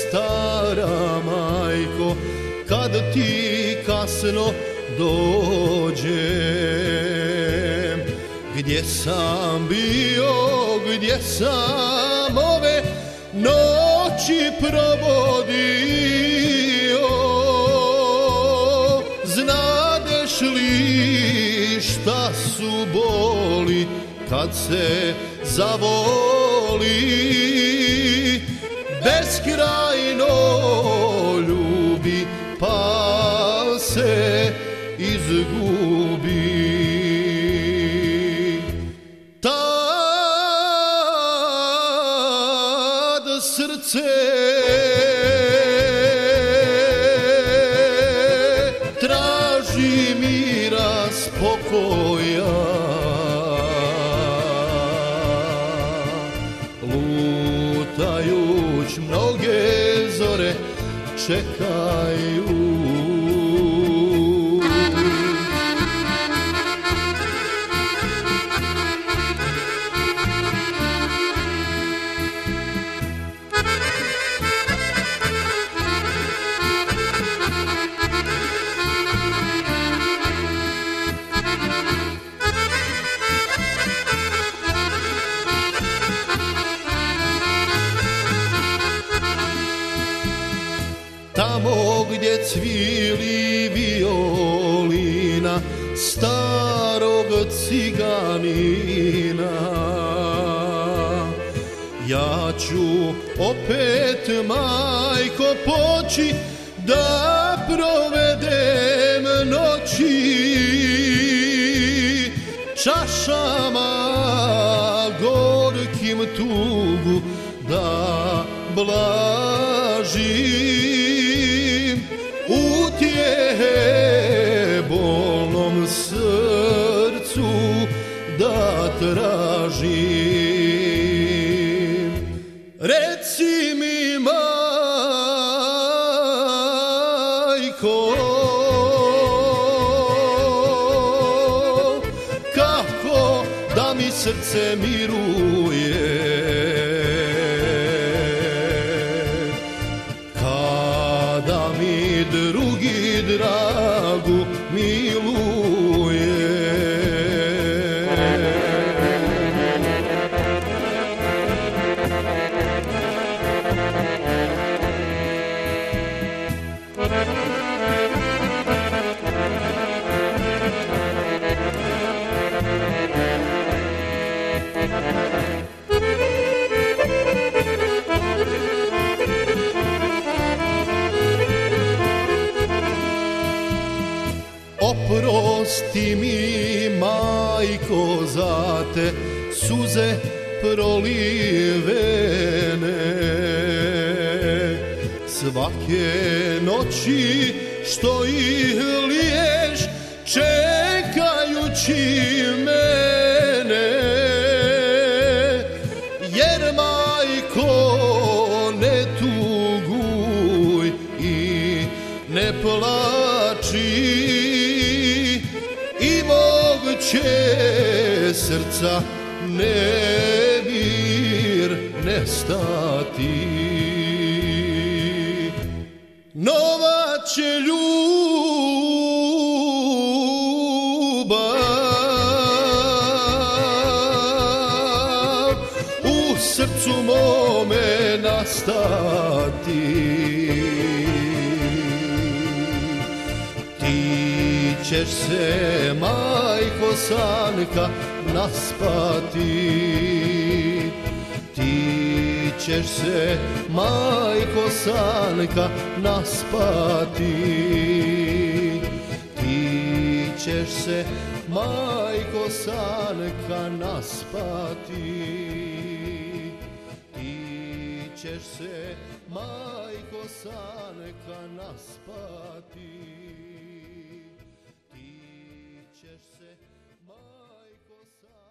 stara majko, kad ti kasno dođem. Gdje sam bio, gdje sam ove noći provodio, znadeš li šta su boli kad se zavoli, beskrajno ljubi pa se izgubi. Tad srce traži mira, spokoja, lutajuć mnoge zore čekaju. Tamo gdje cvili violina starog ciganina, ja ću opet, majko, poći da provedem noći čašama gorkim tugu da blažim, utjehe bolnom srcu da tražim. Reci mi, majko, kako da mi srce miruje, kada mi drugi dragu miluje. Oprosti mi, majko, za te suze prolivene, svake noći što ih liješ čekajući mene. Jer, majko, ne tuguj i ne plači, i mog će srca nemir nestati. Nova će ljubav u srcu mome nastati. Ćeš se, majko, sanka naspati, ti ćeš se, majko, sanka naspati, ti ćeš se, majko, sanka naspati, ti ćeš se, majko, sanka naspati. Ćeš se, majko,